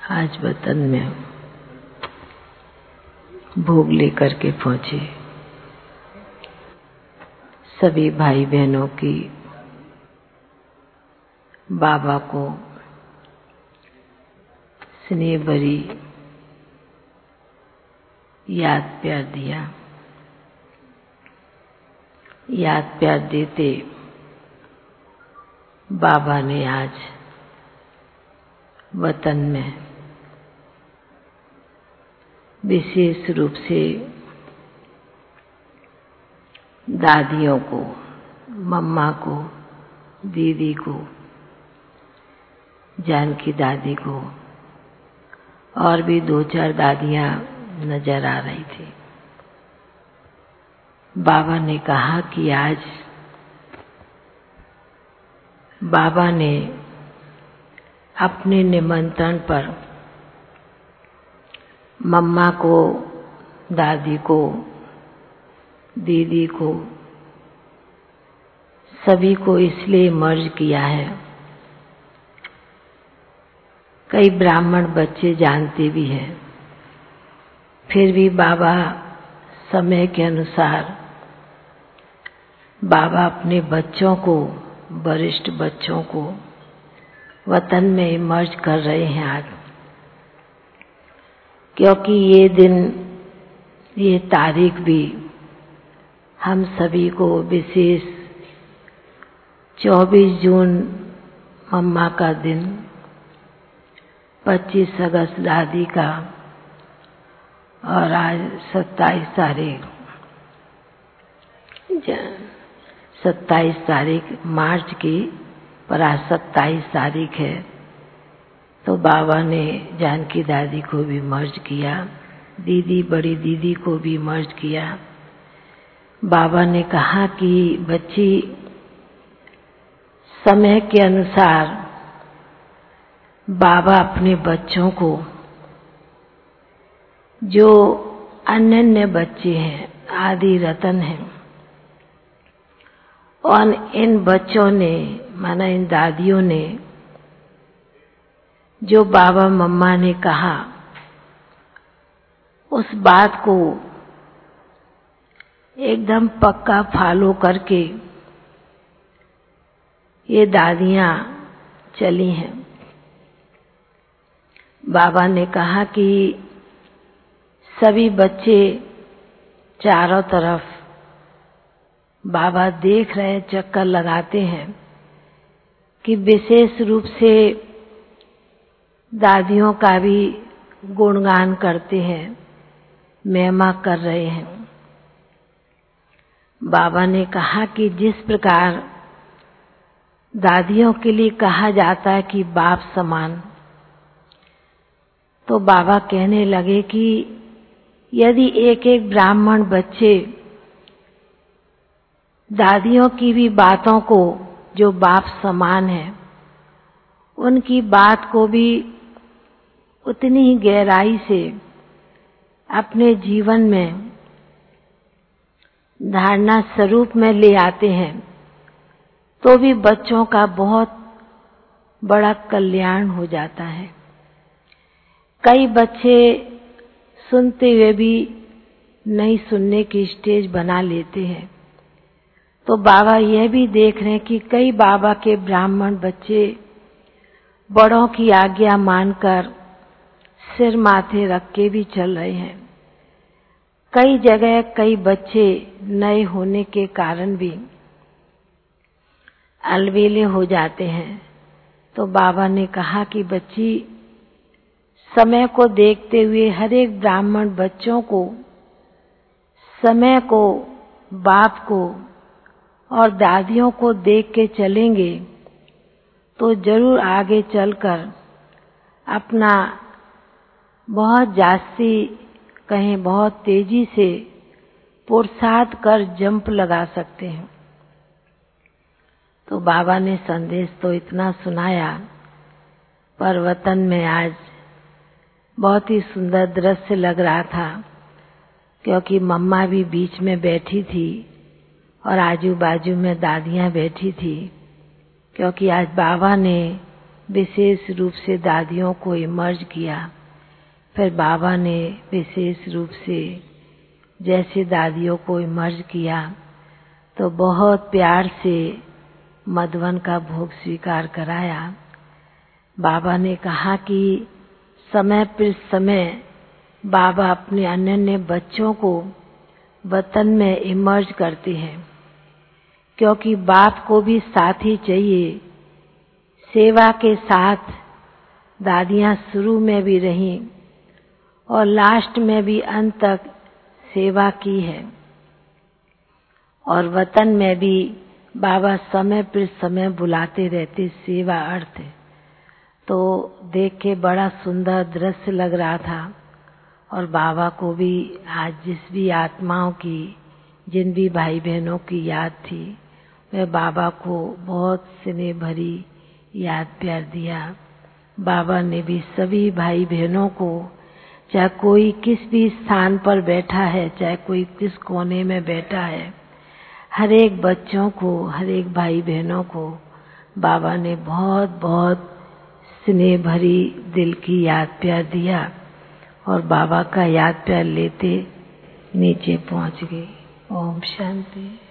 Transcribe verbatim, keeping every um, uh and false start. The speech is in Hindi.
आज वतन में भोग लेकर के पहुंचे सभी भाई बहनों की बाबा को स्नेह भरी याद प्यार दिया। याद प्यार देते बाबा ने आज वतन में विशेष रूप से दादियों को, मम्मा को, दीदी को, जानकी दादी को और भी दो चार दादियां नजर आ रही थी। बाबा ने कहा कि आज बाबा ने अपने निमंत्रण पर मम्मा को, दादी को, दीदी को, सभी को इसलिए मर्ज किया है। कई ब्राह्मण बच्चे जानते भी हैं, फिर भी बाबा समय के अनुसार बाबा अपने बच्चों को, वरिष्ठ बच्चों को वतन में इमर्ज कर रहे हैं आज, क्योंकि ये दिन, ये तारीख भी हम सभी को विशेष चौबीस जून मम्मा का दिन, पच्चीस अगस्त दादी का और आज सत्ताईस तारीख सत्ताईस तारीख मार्च की, पर आज सत्ताईस तारीख है, तो बाबा ने जानकी दादी को भी मर्ज किया, दीदी, बड़ी दीदी को भी मर्ज किया। बाबा ने कहा कि बच्ची, समय के अनुसार बाबा अपने बच्चों को, जो अनन्य बच्चे हैं, आदि रतन हैं, और इन बच्चों ने, माना इन दादियों ने, जो बाबा मम्मा ने कहा उस बात को एकदम पक्का फॉलो करके ये दादियां चली हैं। बाबा ने कहा कि सभी बच्चे चारों तरफ बाबा देख रहे हैं, चक्कर लगाते हैं कि विशेष रूप से दादियों का भी गुणगान करते हैं, महिमा कर रहे हैं। बाबा ने कहा कि जिस प्रकार दादियों के लिए कहा जाता है कि बाप समान, तो बाबा कहने लगे कि यदि एक एक ब्राह्मण बच्चे दादियों की भी बातों को, जो बाप समान है, उनकी बात को भी उतनी ही गहराई से अपने जीवन में धारणा स्वरूप में ले आते हैं, तो भी बच्चों का बहुत बड़ा कल्याण हो जाता है। कई बच्चे सुनते हुए भी नहीं सुनने की स्टेज बना लेते हैं, तो बाबा यह भी देख रहे हैं कि कई बाबा के ब्राह्मण बच्चे बड़ों की आज्ञा मानकर सिर माथे रख के भी चल रहे हैं। कई जगह कई बच्चे नए होने के कारण भी अलबेले हो जाते हैं, तो बाबा ने कहा कि बच्ची, समय को देखते हुए हर एक ब्राह्मण बच्चों को, समय को, बाप को और दादियों को देख के चलेंगे तो जरूर आगे चलकर अपना बहुत जास्ती, कहें बहुत तेजी से पुरुषार्थ कर जंप लगा सकते हैं। तो बाबा ने संदेश तो इतना सुनाया, पर वतन में आज बहुत ही सुंदर दृश्य लग रहा था, क्योंकि मम्मा भी बीच में बैठी थी और आजू बाजू में दादियां बैठी थी, क्योंकि आज बाबा ने विशेष रूप से दादियों को इमर्ज किया। फिर बाबा ने विशेष रूप से जैसे दादियों को इमर्ज किया तो बहुत प्यार से मधुवन का भोग स्वीकार कराया। बाबा ने कहा कि समय पर समय बाबा अपने अनन्य बच्चों को वतन में इमर्ज करते हैं, क्योंकि बाप को भी साथी चाहिए। सेवा के साथ दादियां शुरू में भी रहीं और लास्ट में भी अंत तक सेवा की है, और वतन में भी बाबा समय पर समय बुलाते रहते सेवा अर्थ। तो देख के बड़ा सुंदर दृश्य लग रहा था। और बाबा को भी आज जिस भी आत्माओं की, जिन भी भाई बहनों की याद थी, वह बाबा को बहुत स्नेह भरी याद प्यार दिया। बाबा ने भी सभी भाई बहनों को, चाहे कोई किस भी स्थान पर बैठा है, चाहे कोई किस कोने में बैठा है, हर एक बच्चों को, हर एक भाई बहनों को बाबा ने बहुत बहुत स्नेह भरी दिल की याद प्यार दिया। और बाबा का याद प्यार लेते नीचे पहुंच गए। ओम शांति।